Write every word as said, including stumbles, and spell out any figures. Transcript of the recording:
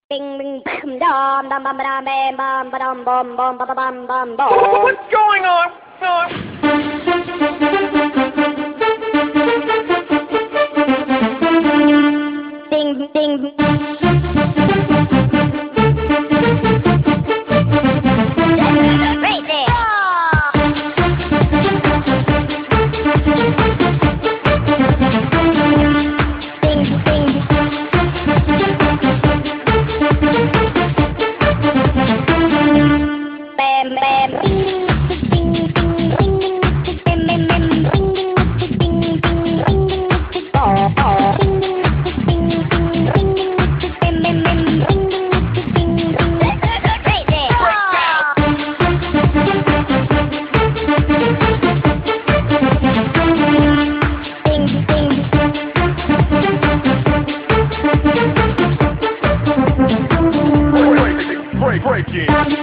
Bing bing bam dum bum bum bam bam bum bum bum bum bum bum bum bum. What's going on? Ding ding. Crazy. Ding ding. Bam bam. Break, break, break it.